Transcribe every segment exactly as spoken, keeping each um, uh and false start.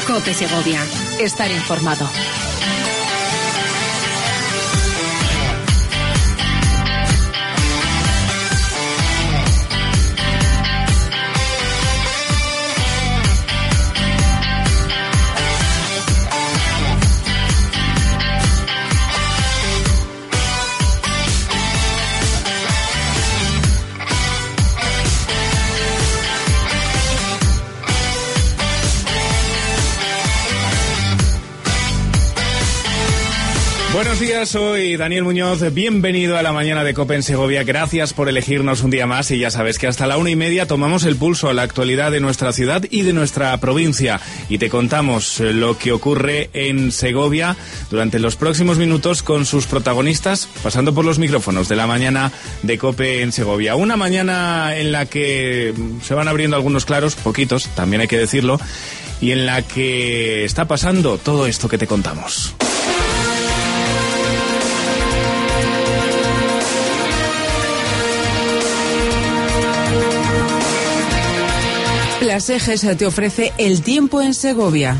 COPE Segovia. Estar informado. Buenos días, soy Daniel Muñoz, bienvenido a la mañana de COPE en Segovia, gracias por elegirnos un día más y ya sabes que hasta la una y media tomamos el pulso a la actualidad de nuestra ciudad y de nuestra provincia y te contamos lo que ocurre en Segovia durante los próximos minutos con sus protagonistas pasando por los micrófonos de la mañana de COPE en Segovia. Una mañana en la que se van abriendo algunos claros, poquitos, también hay que decirlo, y en la que está pasando todo esto que te contamos. Plasejes te ofrece el tiempo en Segovia.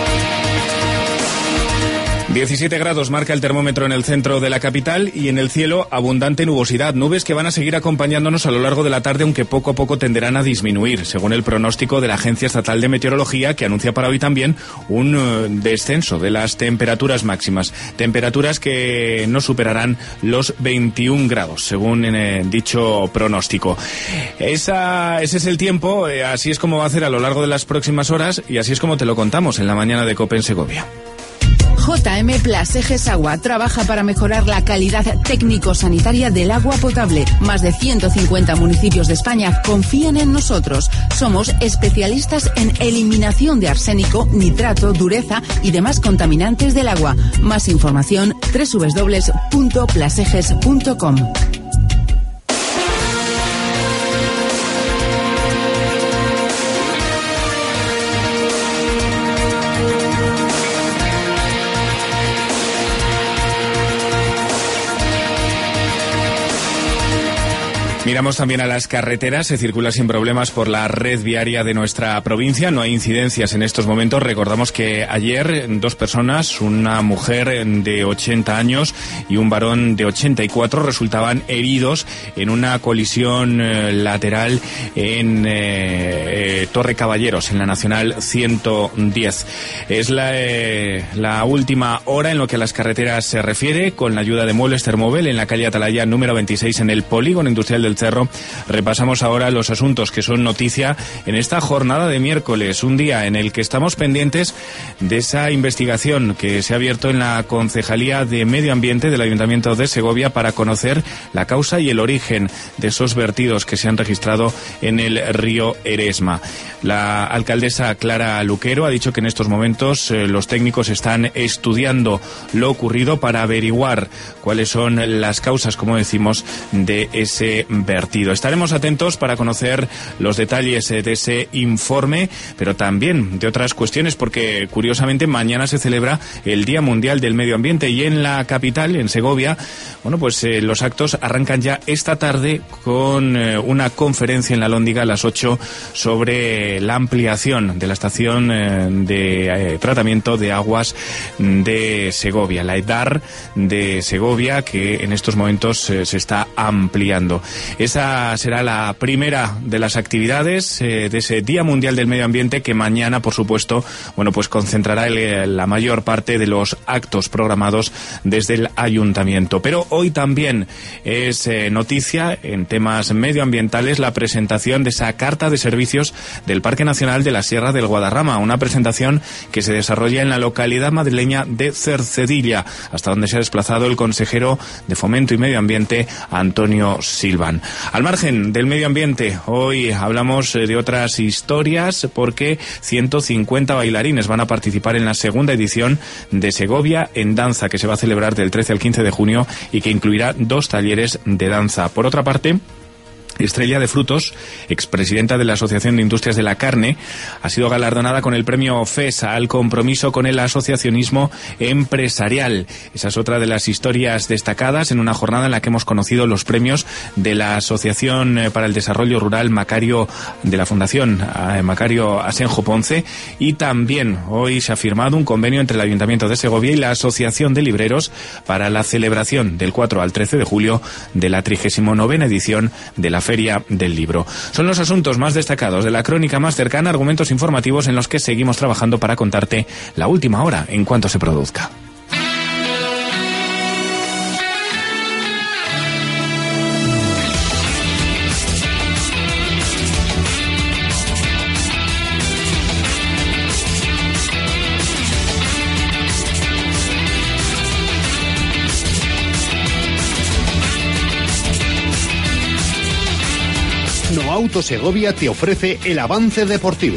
diecisiete grados marca el termómetro en el centro de la capital y en el cielo abundante nubosidad, nubes que van a seguir acompañándonos a lo largo de la tarde, aunque poco a poco tenderán a disminuir, según el pronóstico de la Agencia Estatal de Meteorología, que anuncia para hoy también un uh, descenso de las temperaturas máximas, temperaturas que no superarán los veintiún grados, según eh, dicho pronóstico. Esa, ese es el tiempo, eh, así es como va a hacer a lo largo de las próximas horas y así es como te lo contamos en la mañana de COPE en Segovia. J M Plasejes Agua trabaja para mejorar la calidad técnico-sanitaria del agua potable. Más de ciento cincuenta municipios de España confían en nosotros. Somos especialistas en eliminación de arsénico, nitrato, dureza y demás contaminantes del agua. Más información doble u doble u doble u punto plasejes punto com. Miramos también a las carreteras, se circula sin problemas por la red viaria de nuestra provincia, no hay incidencias en estos momentos. Recordamos que ayer dos personas, una mujer de ochenta años y un varón de ochenta y cuatro, resultaban heridos en una colisión eh, lateral en eh, eh, Torre Caballeros, en la Nacional ciento diez. Es la, eh, la última hora en lo que a las carreteras se refiere, con la ayuda de Muebles Termovel en la calle Atalaya número veintiséis en el Polígono Industrial del Cerro. Repasamos ahora los asuntos que son noticia en esta jornada de miércoles, un día en el que estamos pendientes de esa investigación que se ha abierto en la Concejalía de Medio Ambiente del Ayuntamiento de Segovia para conocer la causa y el origen de esos vertidos que se han registrado en el río Eresma. La alcaldesa Clara Luquero ha dicho que en estos momentos eh, los técnicos están estudiando lo ocurrido para averiguar cuáles son las causas, como decimos, de ese vertido. Estaremos atentos para conocer los detalles de ese informe, pero también de otras cuestiones, porque curiosamente mañana se celebra el Día Mundial del Medio Ambiente y en la capital, en Segovia, bueno, pues eh, los actos arrancan ya esta tarde con eh, una conferencia en la Lóndiga a las ocho sobre la ampliación de la estación eh, de eh, tratamiento de aguas de Segovia, la EDAR de Segovia, que en estos momentos eh, se está ampliando. Esa será la primera de las actividades eh, de ese Día Mundial del Medio Ambiente, que mañana, por supuesto, bueno, pues concentrará el, la mayor parte de los actos programados desde el ayuntamiento. Pero hoy también es eh, noticia en temas medioambientales la presentación de esa carta de servicios del Parque Nacional de la Sierra del Guadarrama, una presentación que se desarrolla en la localidad madrileña de Cercedilla, hasta donde se ha desplazado el consejero de Fomento y Medio Ambiente, Antonio Silvan. Al margen del medio ambiente, hoy hablamos de otras historias porque ciento cincuenta bailarines van a participar en la segunda edición de Segovia en Danza, que se va a celebrar del trece al quince de junio y que incluirá dos talleres de danza. Por otra parte, Estrella de Frutos, expresidenta de la Asociación de Industrias de la Carne, ha sido galardonada con el premio FESA al compromiso con el asociacionismo empresarial. Esa es otra de las historias destacadas en una jornada en la que hemos conocido los premios de la Asociación para el Desarrollo Rural Macario, de la Fundación Macario Asenjo Ponce, y también hoy se ha firmado un convenio entre el Ayuntamiento de Segovia y la Asociación de Libreros para la celebración del cuatro al trece de julio de la trigésima novena edición de la Feria del Libro. Son los asuntos más destacados de la crónica más cercana, argumentos informativos en los que seguimos trabajando para contarte la última hora en cuanto se produzca. Auto Segovia te ofrece el avance deportivo.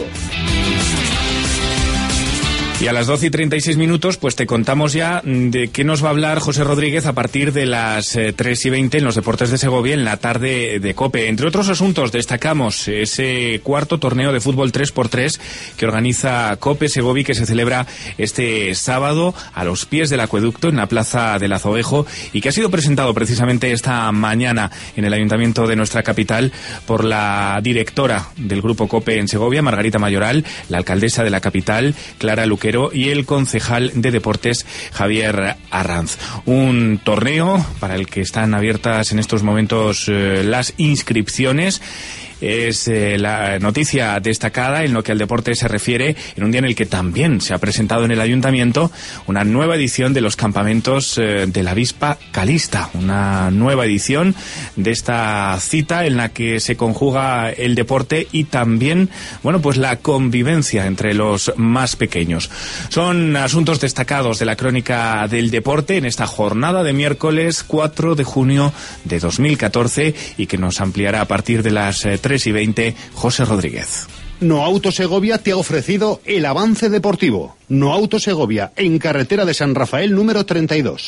Y a las doce y treinta y seis minutos, pues te contamos ya de qué nos va a hablar José Rodríguez a partir de las eh, tres y veinte en los Deportes de Segovia en la tarde de COPE. Entre otros asuntos, destacamos ese cuarto torneo de fútbol tres por tres que organiza COPE Segovia, que se celebra este sábado a los pies del acueducto en la Plaza del Azovejo y que ha sido presentado precisamente esta mañana en el Ayuntamiento de nuestra capital por la directora del Grupo COPE en Segovia, Margarita Mayoral, la alcaldesa de la capital, Clara Luque, y el concejal de deportes, Javier Arranz. Un torneo para el que están abiertas en estos momentos eh, las inscripciones. Es eh, la noticia destacada en lo que al deporte se refiere, en un día en el que también se ha presentado en el Ayuntamiento una nueva edición de los campamentos eh, de la avispa calista, una nueva edición de esta cita en la que se conjuga el deporte y también, bueno, pues la convivencia entre los más pequeños. Son asuntos destacados de la crónica del deporte en esta jornada de miércoles cuatro de junio de dos mil catorce y que nos ampliará a partir de las eh, tres y veinte José Rodríguez. No Auto Segovia te ha ofrecido el avance deportivo. No Auto Segovia, en carretera de San Rafael número treinta y dos.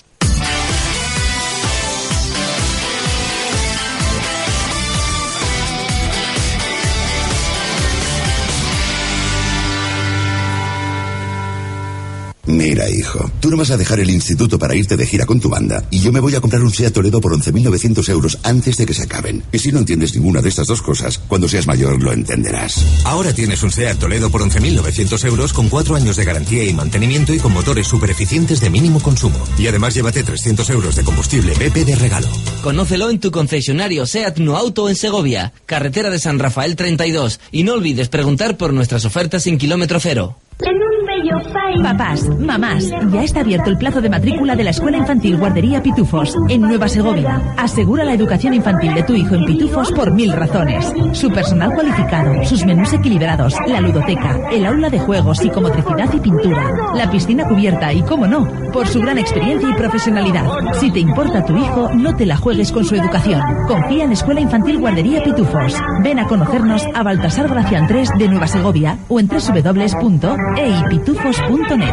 Mira, hijo, tú no vas a dejar el instituto para irte de gira con tu banda y yo me voy a comprar un SEAT Toledo por once mil novecientos euros antes de que se acaben. Y si no entiendes ninguna de estas dos cosas, cuando seas mayor lo entenderás. Ahora tienes un SEAT Toledo por once mil novecientos euros con cuatro años de garantía y mantenimiento y con motores super eficientes de mínimo consumo. Y además llévate trescientos euros de combustible B P de regalo. Conócelo en tu concesionario SEAT No Auto en Segovia, carretera de San Rafael treinta y dos. Y no olvides preguntar por nuestras ofertas sin kilómetro cero. Papás, mamás, ya está abierto el plazo de matrícula de la Escuela Infantil Guardería Pitufos en Nueva Segovia. Asegura la educación infantil de tu hijo en Pitufos por mil razones. Su personal cualificado, sus menús equilibrados, la ludoteca, el aula de juegos, psicomotricidad y pintura, la piscina cubierta y, cómo no, por su gran experiencia y profesionalidad. Si te importa tu hijo, no te la juegues con su educación. Confía en Escuela Infantil Guardería Pitufos. Ven a conocernos a Baltasar Gracián tres de Nueva Segovia o en doble u doble u doble u punto e i pitufos punto net.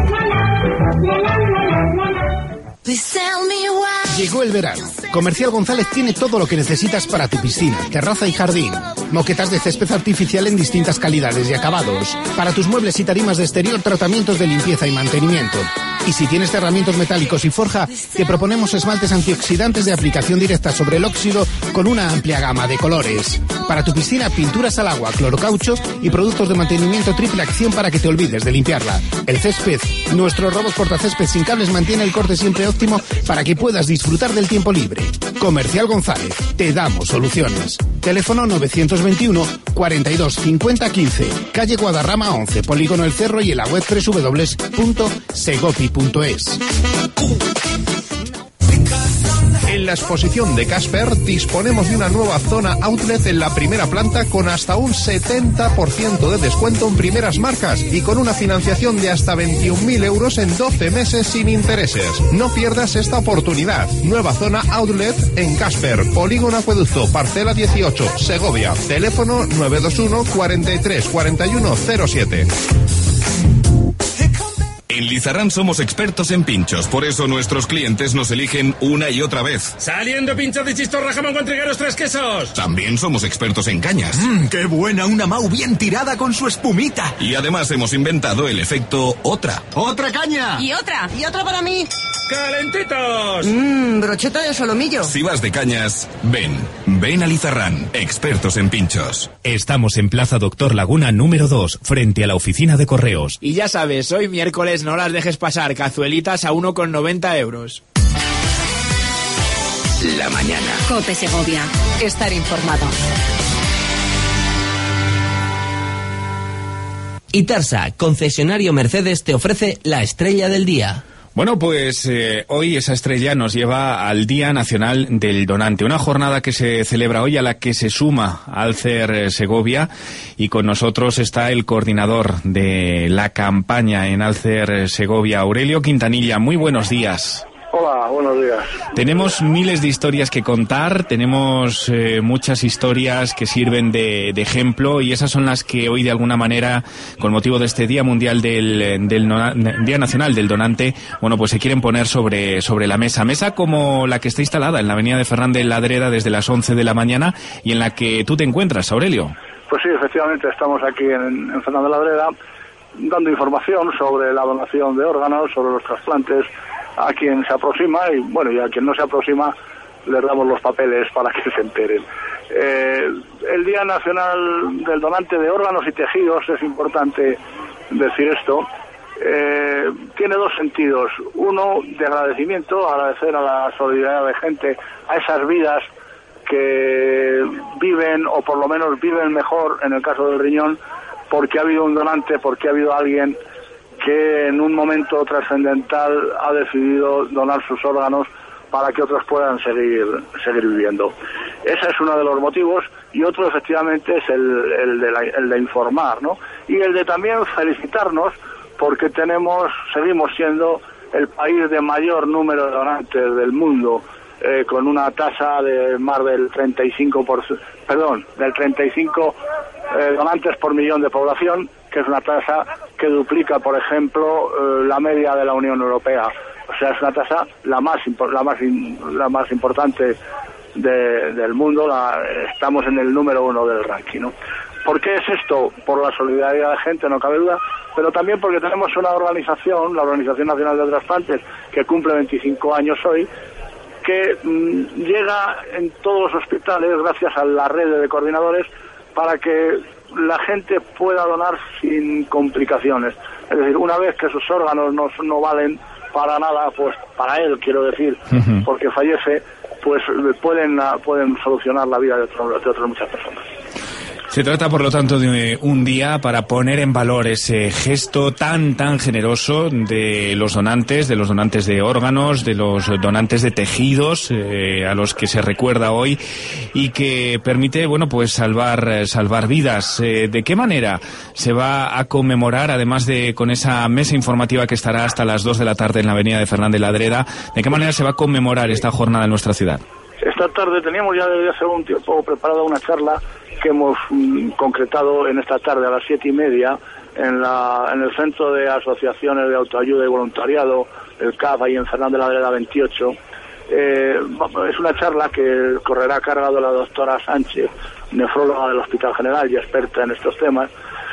Llegó el verano. Comercial González tiene todo lo que necesitas para tu piscina, terraza y jardín. Moquetas de césped artificial en distintas calidades y acabados. Para tus muebles y tarimas de exterior, tratamientos de limpieza y mantenimiento. Y si tienes cerramientos metálicos y forja, te proponemos esmaltes antioxidantes de aplicación directa sobre el óxido con una amplia gama de colores. Para tu piscina, pinturas al agua, clorocaucho y productos de mantenimiento triple acción para que te olvides de limpiarla. El césped, nuestros robos cortacésped sin cables mantiene el corte siempre óptimo para que puedas disfrutar del tiempo libre. Comercial González, te damos soluciones. Teléfono novecientos veintiuno, cuarenta y dos, cincuenta, quince, calle Guadarrama once, Polígono El Cerro y en la web doble u doble u doble u punto segopi punto es. En la exposición de Casper disponemos de una nueva zona outlet en la primera planta con hasta un setenta por ciento de descuento en primeras marcas y con una financiación de hasta veintiún mil euros en doce meses sin intereses. No pierdas esta oportunidad. Nueva zona outlet en Casper, Polígono Acueducto, parcela dieciocho, Segovia. Teléfono nueve dos uno, cuarenta y tres, cuarenta y uno, cero siete. En Lizarrán somos expertos en pinchos, por eso nuestros clientes nos eligen una y otra vez. Saliendo pinchos de chistorra, jamón con trigueros, tres quesos. También somos expertos en cañas. Mmm, qué buena, una Mau bien tirada con su espumita. Y además hemos inventado el efecto otra. ¡Otra caña! Y otra, y otra para mí. ¡Calentitos! Mmm, brocheta de solomillo. Si vas de cañas, ven. Ven a Lizarrán, expertos en pinchos. Estamos en Plaza Doctor Laguna número dos, frente a la oficina de correos. Y ya sabes, hoy miércoles no las dejes pasar, cazuelitas a uno con noventa euros. La mañana. COPE Segovia. Estar informado. Itarsa, concesionario Mercedes, te ofrece la estrella del día. Bueno, pues eh, hoy esa estrella nos lleva al Día Nacional del Donante, una jornada que se celebra hoy a la que se suma Alcer Segovia, y con nosotros está el coordinador de la campaña en Alcer Segovia, Aurelio Quintanilla. Muy buenos días. Hola, buenos días. Tenemos miles de historias que contar, tenemos eh, muchas historias que sirven de, de ejemplo, y esas son las que hoy de alguna manera, con motivo de este Día Mundial del, del Día Nacional del Donante, bueno, pues se quieren poner sobre, sobre la mesa. Mesa como la que está instalada en la avenida de Fernández Ladreda desde las once de la mañana y en la que tú te encuentras, Aurelio. Pues sí, efectivamente estamos aquí en, en Fernández Ladreda dando información sobre la donación de órganos, sobre los trasplantes a quien se aproxima, y bueno, y a quien no se aproxima les damos los papeles para que se enteren. Eh, el Día Nacional del Donante de Órganos y Tejidos, es importante decir esto, eh, tiene dos sentidos. Uno, de agradecimiento, agradecer a la solidaridad de gente, a esas vidas que viven, o por lo menos viven mejor, en el caso del riñón, porque ha habido un donante, porque ha habido alguien que en un momento trascendental ha decidido donar sus órganos para que otros puedan seguir seguir viviendo. Ese es uno de los motivos, y otro efectivamente es el, el, de, la, el de informar, ¿no? Y el de también felicitarnos porque tenemos, seguimos siendo el país de mayor número de donantes del mundo, eh, con una tasa de más del treinta y cinco por ciento, perdón, del treinta y cinco eh, donantes por millón de población, que es una tasa que duplica, por ejemplo, eh, la media de la Unión Europea. O sea, es una tasa la más la más la más importante de, del mundo. La, estamos en el número uno del ranking, ¿no? ¿Por qué es esto? Por la solidaridad de gente, no cabe duda, pero también porque tenemos una organización, la Organización Nacional de Trasplantes, que cumple veinticinco años hoy, que mmm, llega en todos los hospitales gracias a la red de coordinadores para que la gente pueda donar sin complicaciones. Es decir, una vez que sus órganos no, no valen para nada, pues para él, quiero decir, uh-huh. porque fallece, pues pueden pueden solucionar la vida de, otro, de otras muchas personas. Se trata, por lo tanto, de un día para poner en valor ese gesto tan, tan generoso de los donantes, de los donantes de órganos, de los donantes de tejidos, eh, a los que se recuerda hoy, y que permite, bueno, pues salvar, salvar vidas. Eh, ¿De qué manera se va a conmemorar, además de con esa mesa informativa que estará hasta las dos de la tarde en la avenida de Fernández Ladreda, de qué manera se va a conmemorar esta jornada en nuestra ciudad? Esta tarde teníamos ya desde hace un tiempo preparada una charla que hemos mm, concretado en esta tarde a las siete y media en, la, en el Centro de Asociaciones de Autoayuda y Voluntariado, el C A V, ahí en Fernández Ladreda veintiocho. Eh, es una charla que correrá a cargo de la doctora Sánchez, nefróloga del Hospital General y experta en estos temas,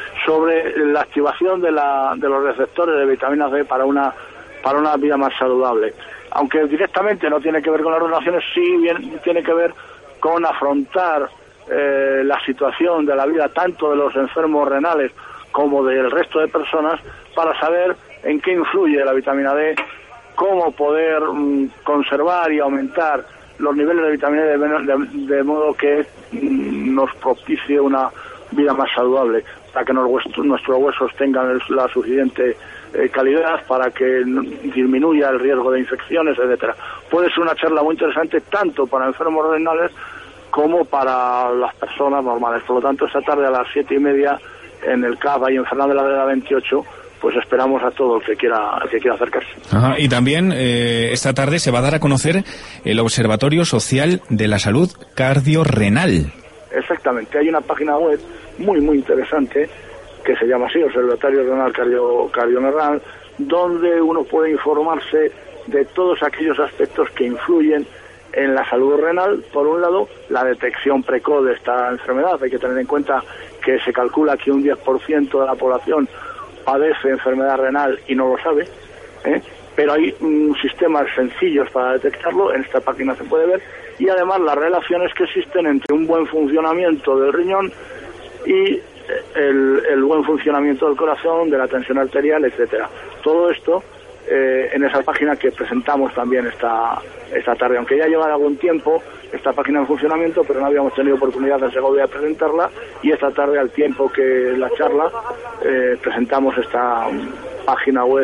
sobre la activación de, la, de los receptores de vitamina C para una, para una vida más saludable. Aunque directamente no tiene que ver con las donaciones, sí bien, tiene que ver con afrontar eh, la situación de la vida tanto de los enfermos renales como del resto de personas, para saber en qué influye la vitamina D, cómo poder mm, conservar y aumentar los niveles de vitamina D de, de, de modo que mm, nos propicie una vida más saludable, para que nos, nuestros huesos tengan la suficiente eh, calidad, para que disminuya el riesgo de infecciones, etcétera. Puede ser una charla muy interesante tanto para enfermos renales como para las personas normales. Por lo tanto, esta tarde a las siete y media en el C A V y en Fernández Ladreda veintiocho, pues esperamos a todo el que quiera, el que quiera acercarse. Ajá, y también eh, esta tarde se va a dar a conocer el Observatorio Social de la Salud Cardiorrenal. Exactamente, hay una página web muy muy interesante que se llama así, Observatorio Renal Cardio, Cardiorrenal, donde uno puede informarse de todos aquellos aspectos que influyen en la salud renal. Por un lado, la detección precoz de esta enfermedad. Hay que tener en cuenta que se calcula que un diez por ciento de la población padece enfermedad renal y no lo sabe, ¿eh? Pero hay mm, sistemas sencillos para detectarlo, en esta página se puede ver, y además las relaciones que existen entre un buen funcionamiento del riñón y el, el buen funcionamiento del corazón, de la tensión arterial, etcétera. Todo esto eh, en esa página que presentamos también esta, esta tarde, aunque ya lleva algún tiempo esta página en funcionamiento, pero no habíamos tenido oportunidad en Segovia de presentarla, y esta tarde, al tiempo que la charla, eh, presentamos esta página web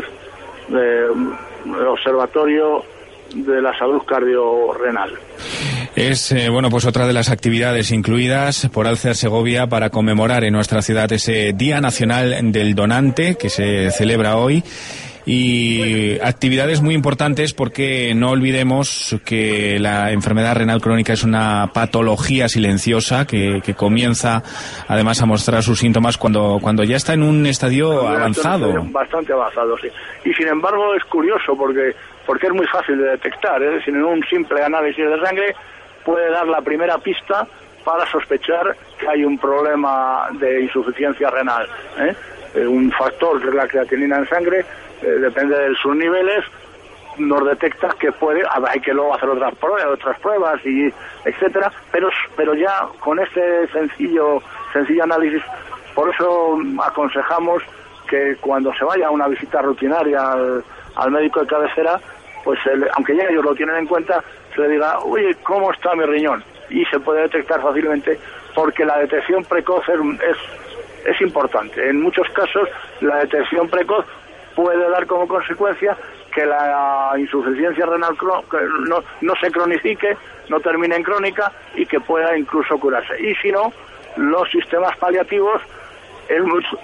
del Observatorio de la Salud Cardiorrenal. Es, eh, bueno, pues otra de las actividades incluidas por Alcer Segovia para conmemorar en nuestra ciudad ese Día Nacional del Donante que se celebra hoy. Y actividades muy importantes porque no olvidemos que la enfermedad renal crónica es una patología silenciosa que, que comienza además a mostrar sus síntomas cuando, cuando ya está en un estadio avanzado. Bastante avanzado, sí. Y sin embargo es curioso porque, porque es muy fácil de detectar, es decir, en un simple análisis de sangre puede dar la primera pista para sospechar que hay un problema de insuficiencia renal, ¿eh? Un factor que es la creatinina en sangre, eh, depende de sus niveles, nos detecta que puede, hay que luego hacer otras pruebas, otras pruebas y etcétera, pero pero ya con este sencillo sencillo análisis, por eso aconsejamos que cuando se vaya a una visita rutinaria al, al médico de cabecera, pues el, aunque ya ellos lo tienen en cuenta, se le diga, oye, ¿cómo está mi riñón? Y se puede detectar fácilmente, porque la detección precoz es, es es importante. En muchos casos la detección precoz puede dar como consecuencia que la insuficiencia renal no, no se cronifique, no termine en crónica y que pueda incluso curarse. Y si no, los sistemas paliativos es mucho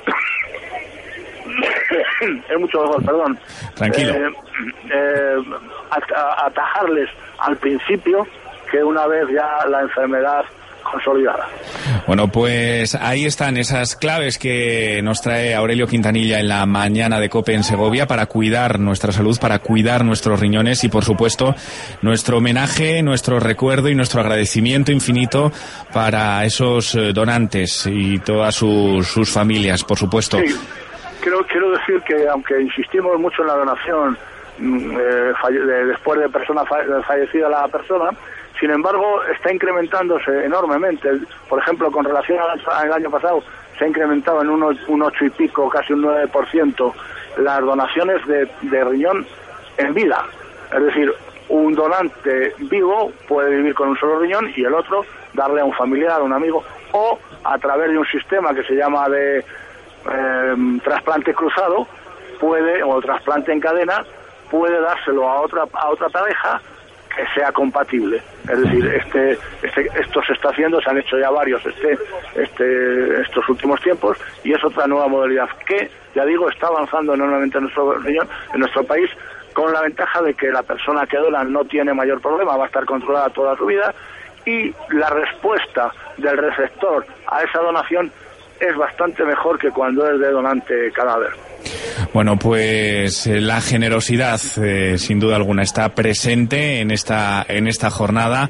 es mucho mejor, perdón. Tranquilo. Eh, eh, atajarles al principio que una vez ya la enfermedad consolidada. Bueno, pues ahí están esas claves que nos trae Aurelio Quintanilla en la mañana de COPE en Segovia para cuidar nuestra salud, para cuidar nuestros riñones y, por supuesto, nuestro homenaje, nuestro recuerdo y nuestro agradecimiento infinito para esos donantes y todas sus, sus familias, por supuesto. Sí, quiero, quiero decir que aunque insistimos mucho en la donación eh, falle, de, después de persona falle, fallecida la persona, sin embargo, está incrementándose enormemente. Por ejemplo, con relación al año pasado, se ha incrementado en un, un ocho y pico, casi un nueve por ciento, las donaciones de, de riñón en vida. Es decir, un donante vivo puede vivir con un solo riñón y el otro darle a un familiar, a un amigo, o a través de un sistema que se llama de eh, trasplante cruzado, puede, o trasplante en cadena, puede dárselo a otra, a otra pareja que sea compatible. Es decir, este, este, esto se está haciendo, se han hecho ya varios este, este, estos últimos tiempos, y es otra nueva modalidad que, ya digo, está avanzando enormemente en nuestro riñón, en nuestro país, con la ventaja de que la persona que dona no tiene mayor problema, va a estar controlada toda su vida, y la respuesta del receptor a esa donación es bastante mejor que cuando es de donante cadáver. Bueno, pues eh, la generosidad, eh, sin duda alguna, está presente en esta en esta jornada,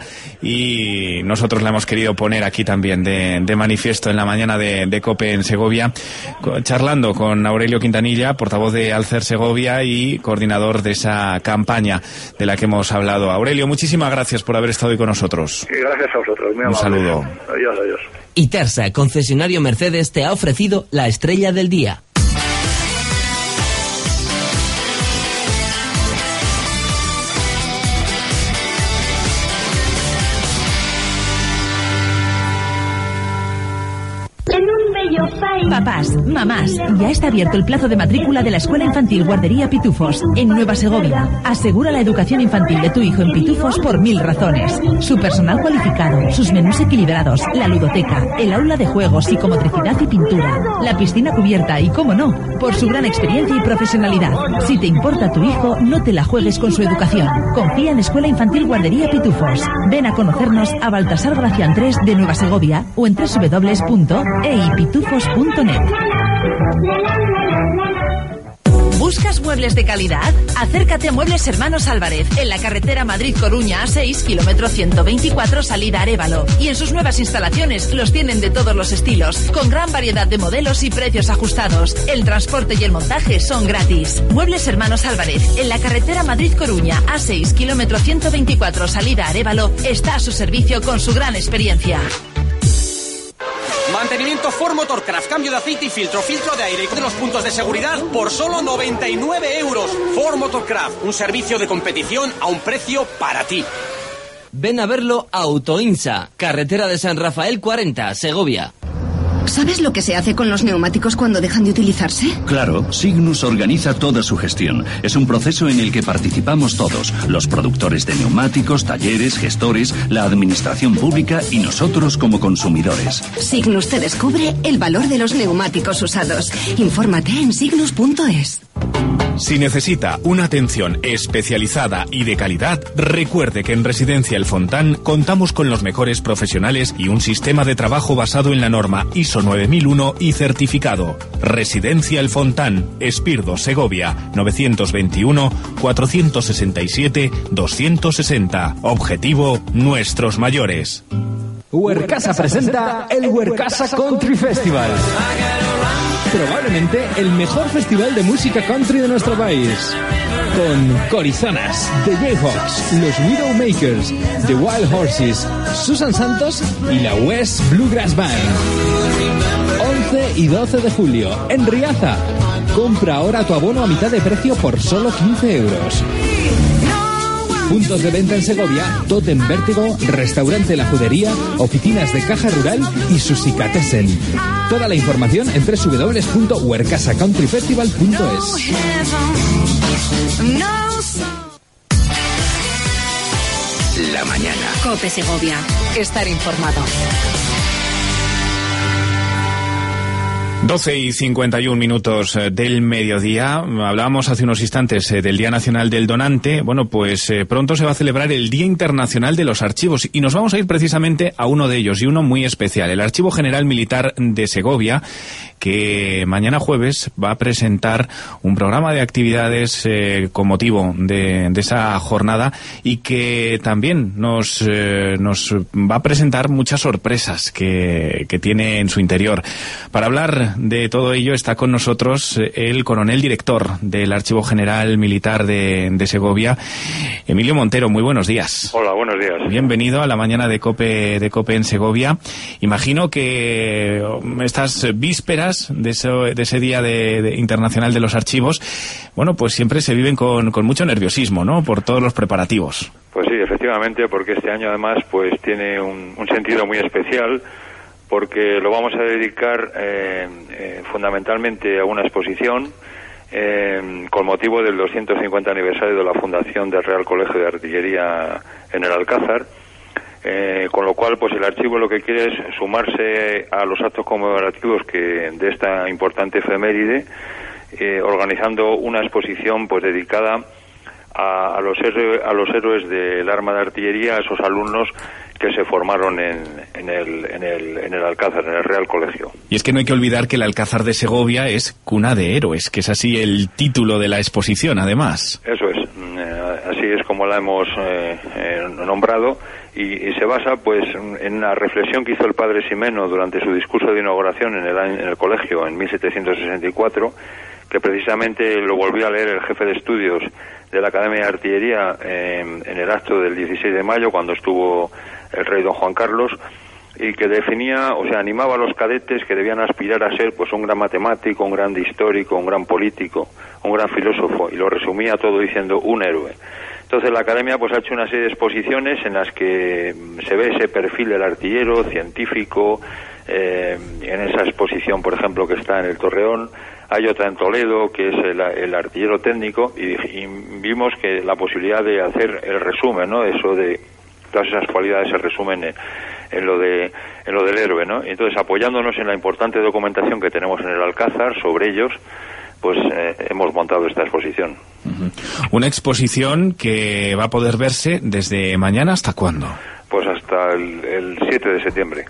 y nosotros la hemos querido poner aquí también de, de manifiesto en la mañana de, de COPE en Segovia, charlando con Aurelio Quintanilla, portavoz de Alcer Segovia y coordinador de esa campaña de la que hemos hablado. Aurelio, muchísimas gracias por haber estado hoy con nosotros. Y gracias a vosotros. Muy Un saludo. Adiós, adiós. Y Tersa, concesionario Mercedes, te ha ofrecido la estrella del día. Papás, mamás, ya está abierto el plazo de matrícula de la Escuela Infantil Guardería Pitufos en Nueva Segovia. Asegura la educación infantil de tu hijo en Pitufos por mil razones. Su personal cualificado, sus menús equilibrados, la ludoteca, el aula de juegos, psicomotricidad y pintura, la piscina cubierta y, cómo no, por su gran experiencia y profesionalidad. Si te importa tu hijo, no te la juegues con su educación. Confía en Escuela Infantil Guardería Pitufos. Ven a conocernos a Baltasar Gracián tres de Nueva Segovia o en doble u doble u doble u punto e i pitufos punto net. ¿Buscas muebles de calidad? Acércate a Muebles Hermanos Álvarez, en la carretera Madrid-Coruña A seis, kilómetro ciento veinticuatro, salida Arévalo. Y en sus nuevas instalaciones los tienen de todos los estilos, con gran variedad de modelos y precios ajustados. El transporte y el montaje son gratis. Muebles Hermanos Álvarez, en la carretera Madrid-Coruña A seis, kilómetro ciento veinticuatro, salida Arévalo, está a su servicio con su gran experiencia. Mantenimiento Ford Motorcraft, cambio de aceite y filtro, filtro de aire y de los puntos de seguridad por solo noventa y nueve euros. Ford Motorcraft, un servicio de competición a un precio para ti. Ven a verlo a Autoinsa, carretera de San Rafael cuarenta, Segovia. ¿Sabes lo que se hace con los neumáticos cuando dejan de utilizarse? Claro, Signus organiza toda su gestión. Es un proceso en el que participamos todos, los productores de neumáticos, talleres, gestores, la administración pública y nosotros como consumidores. Signus te descubre el valor de los neumáticos usados. Infórmate en signus punto es. Si necesita una atención especializada y de calidad, recuerde que en Residencia El Fontán contamos con los mejores profesionales y un sistema de trabajo basado en la norma I S O nueve mil uno y certificado. Residencia El Fontán, Espirdo, Segovia, novecientos veintiuno, cuatrocientos sesenta y siete, doscientos sesenta. Objetivo, nuestros mayores. Huercasa presenta el Huercasa Country Festival. Probablemente el mejor festival de música country de nuestro país. Con Corizonas, The Jayhawks, los Widowmakers, The Wild Horses, Susan Santos y la West Bluegrass Band. once y doce de julio, en Riaza. Compra ahora tu abono a mitad de precio por solo quince euros. Puntos de venta en Segovia, Totem Vértigo, Restaurante La Judería, oficinas de Caja Rural y Susicatessen. Toda la información en doble u doble u doble u punto huercasa country festival punto es. La mañana. COPE Segovia. Estar informado. doce y cincuenta y un minutos del mediodía. Hablábamos hace unos instantes eh, del Día Nacional del Donante. Bueno, pues eh, pronto se va a celebrar el Día Internacional de los Archivos y nos vamos a ir precisamente a uno de ellos y uno muy especial, el Archivo General Militar de Segovia, que mañana jueves va a presentar un programa de actividades eh, con motivo de, de esa jornada y que también nos, eh, nos va a presentar muchas sorpresas que, que tiene en su interior. Para hablar de todo ello está con nosotros el coronel director del Archivo General Militar de, de Segovia, Emilio Montero. Muy buenos días. Hola, buenos días. Bienvenido a la mañana de COPE, de COPE en Segovia. Imagino que estas vísperas de, eso, de ese Día de, de Internacional de los Archivos, bueno, pues siempre se viven con, con mucho nerviosismo, ¿no?, por todos los preparativos. Pues sí, efectivamente, porque este año además pues tiene un, un sentido muy especial, porque lo vamos a dedicar eh, eh, fundamentalmente a una exposición eh, con motivo del doscientos cincuenta aniversario de la fundación del Real Colegio de Artillería en el Alcázar, eh, con lo cual pues el archivo lo que quiere es sumarse a los actos conmemorativos que de esta importante efeméride, eh, organizando una exposición pues dedicada a, a los héroes, a los héroes del arma de artillería, a esos alumnos que se formaron en, en, el, en, el, en el Alcázar, en el Real Colegio. Y es que no hay que olvidar que el Alcázar de Segovia es cuna de héroes, que es así el título de la exposición, además. Eso es, eh, así es como la hemos eh, eh, nombrado, y, y se basa pues en la reflexión que hizo el padre Ximeno durante su discurso de inauguración en el, en el colegio en mil setecientos sesenta y cuatro, que precisamente lo volvió a leer el jefe de estudios de la Academia de Artillería eh, en el acto del dieciséis de mayo, cuando estuvo el rey don Juan Carlos, y que definía, o sea, animaba a los cadetes que debían aspirar a ser pues un gran matemático, un gran histórico, un gran político, un gran filósofo, y lo resumía todo diciendo un héroe. Entonces la Academia pues ha hecho una serie de exposiciones en las que se ve ese perfil del artillero, científico. Eh, en esa exposición, por ejemplo, que está en el Torreón, hay otra en Toledo, que es el, el artillero técnico, y, y vimos que la posibilidad de hacer el resumen, ¿no?, eso de todas esas cualidades se resumen en, en lo de en lo del héroe, ¿no? Entonces, apoyándonos en la importante documentación que tenemos en el Alcázar sobre ellos, pues eh, hemos montado esta exposición. Uh-huh. Una exposición que va a poder verse desde mañana, ¿hasta cuándo? Pues hasta el, el siete de septiembre. Uh-huh.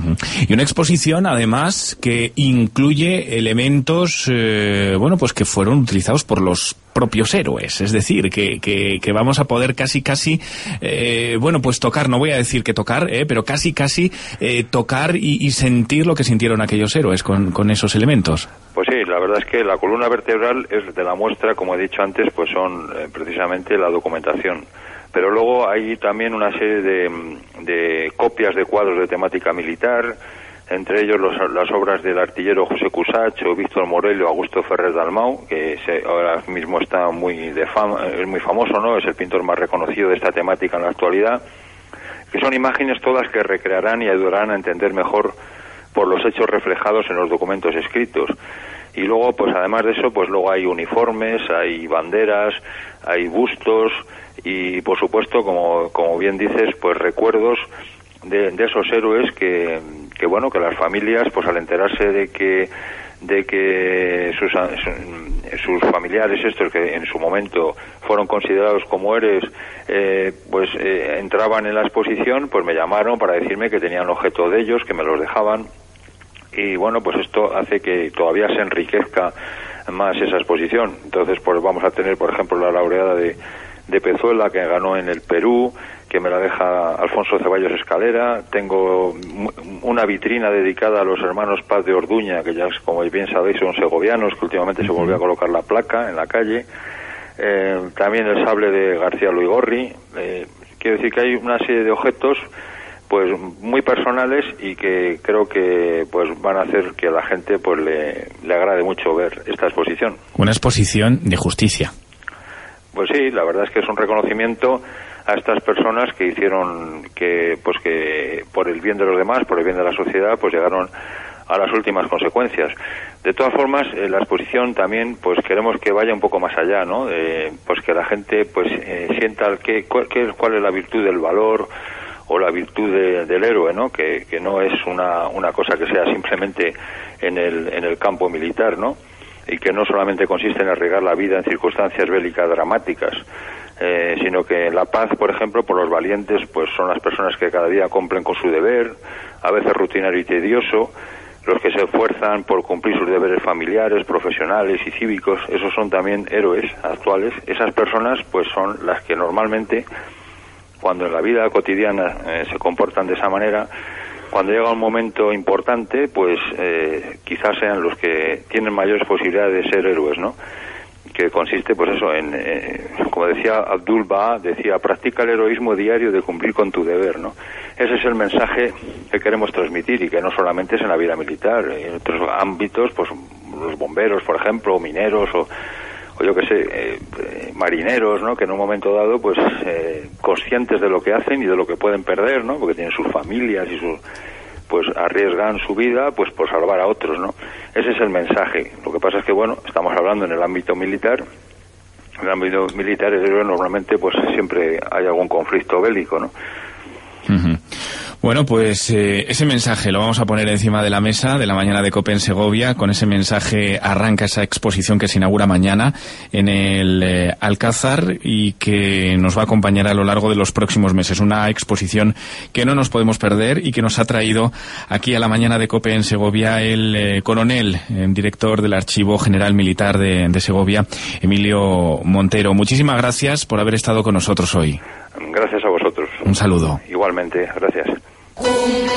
Uh-huh. Y una exposición, además, que incluye elementos, eh, bueno, pues que fueron utilizados por los propios héroes, es decir, que, que, que vamos a poder casi, casi, eh, bueno, pues tocar, no voy a decir que tocar, eh, pero casi, casi eh, tocar y, y sentir lo que sintieron aquellos héroes con, con esos elementos. Pues sí, la verdad es que la columna vertebral es de la muestra, como he dicho antes, pues son eh, precisamente la documentación. Pero luego hay también una serie de, de copias de cuadros de temática militar, entre ellos los, las obras del artillero José Cusach o Víctor Morell o Augusto Ferrer Dalmau, que se, ahora mismo está muy de fama, es muy famoso, ¿no? Es el pintor más reconocido de esta temática en la actualidad, que son imágenes todas que recrearán y ayudarán a entender mejor por los hechos reflejados en los documentos escritos. Y luego, pues además de eso, pues luego hay uniformes, hay banderas, hay bustos y, por supuesto, como, como bien dices, pues recuerdos de, de esos héroes que, que, bueno, que las familias, pues al enterarse de que de que sus, sus familiares, estos que en su momento fueron considerados como héroes, eh, pues eh, entraban en la exposición, pues me llamaron para decirme que tenían objeto de ellos, que me los dejaban. Y bueno, pues esto hace que todavía se enriquezca más esa exposición. Entonces, pues vamos a tener, por ejemplo, la laureada de, de Pezuela, que ganó en el Perú, que me la deja Alfonso Ceballos Escalera. Tengo una vitrina dedicada a los hermanos Paz de Orduña, que ya, como bien sabéis, son segovianos, que últimamente se volvió a colocar la placa en la calle. Eh, también el sable de García Luigorri. Eh, quiero decir que hay una serie de objetos pues muy personales y que creo que pues van a hacer que a la gente pues le, le agrade mucho ver esta exposición. Una exposición de justicia. Pues sí, la verdad es que es un reconocimiento a estas personas que hicieron que pues que por el bien de los demás, por el bien de la sociedad, pues llegaron a las últimas consecuencias. De todas formas, eh, la exposición también pues queremos que vaya un poco más allá, ¿no? Eh, pues que la gente pues eh, sienta el que, cuál, que, cuál es la virtud del valor o la virtud de, del héroe, ¿no? Que, que no es una, una cosa que sea simplemente en el, en el campo militar, ¿no? Y que no solamente consiste en arriesgar la vida en circunstancias bélicas dramáticas, eh, sino que en la paz, por ejemplo, por los valientes, pues son las personas que cada día cumplen con su deber, a veces rutinario y tedioso, los que se esfuerzan por cumplir sus deberes familiares, profesionales y cívicos. Esos son también héroes actuales. Esas personas, pues son las que normalmente, cuando en la vida cotidiana eh, se comportan de esa manera, cuando llega un momento importante, pues eh, quizás sean los que tienen mayores posibilidades de ser héroes, ¿no? Que consiste, pues eso, en, eh, como decía Abdul Baha, decía, practica el heroísmo diario de cumplir con tu deber, ¿no? Ese es el mensaje que queremos transmitir y que no solamente es en la vida militar, en otros ámbitos, pues los bomberos, por ejemplo, o mineros, o o yo que sé, eh, eh, marineros, ¿no? Que en un momento dado, pues, eh, conscientes de lo que hacen y de lo que pueden perder, ¿no? Porque tienen sus familias y sus, pues, arriesgan su vida, pues, por salvar a otros, ¿no? Ese es el mensaje. Lo que pasa es que, bueno, estamos hablando en el ámbito militar. En el ámbito militar, normalmente, pues, siempre hay algún conflicto bélico, ¿no? Uh-huh. Bueno, pues eh, ese mensaje lo vamos a poner encima de la mesa de la mañana de COPE en Segovia. Con ese mensaje arranca esa exposición que se inaugura mañana en el eh, Alcázar y que nos va a acompañar a lo largo de los próximos meses. Una exposición que no nos podemos perder y que nos ha traído aquí a la mañana de COPE en Segovia el eh, coronel, eh, director del Archivo General Militar de, de Segovia, Emilio Montero. Muchísimas gracias por haber estado con nosotros hoy. Gracias a vosotros. Un saludo. Igualmente, gracias. Cumpleaños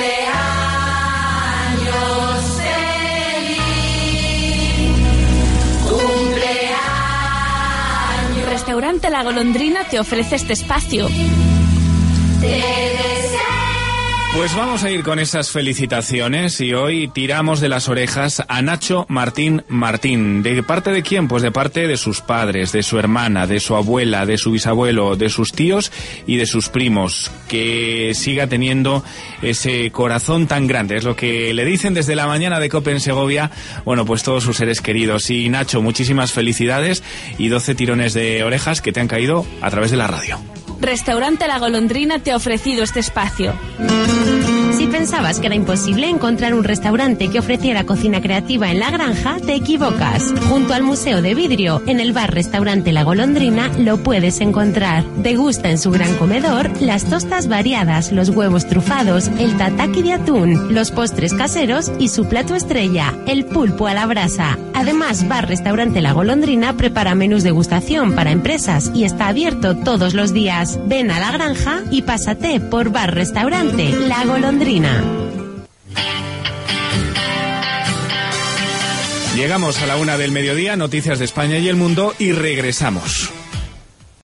feliz, cumpleaños. Restaurante La Golondrina te ofrece este espacio. Te deseo. Pues vamos a ir con esas felicitaciones y hoy tiramos de las orejas a Nacho Martín Martín. ¿De parte de quién? Pues de parte de sus padres, de su hermana, de su abuela, de su bisabuelo, de sus tíos y de sus primos. Que siga teniendo ese corazón tan grande. Es lo que le dicen desde la mañana de COPE en Segovia, bueno, pues todos sus seres queridos. Y Nacho, muchísimas felicidades y doce tirones de orejas que te han caído a través de la radio. Restaurante La Golondrina te ha ofrecido este espacio. Si pensabas que era imposible encontrar un restaurante que ofreciera cocina creativa en La Granja, te equivocas. Junto al Museo de Vidrio, en el bar-restaurante La Golondrina, lo puedes encontrar. Degusta en su gran comedor las tostas variadas, los huevos trufados, el tataki de atún, los postres caseros y su plato estrella, el pulpo a la brasa. Además, bar-restaurante La Golondrina prepara menús de degustación para empresas y está abierto todos los días. Ven a La Granja y pásate por bar-restaurante La Golondrina. Llegamos a la una del mediodía, noticias de España y el mundo, y regresamos.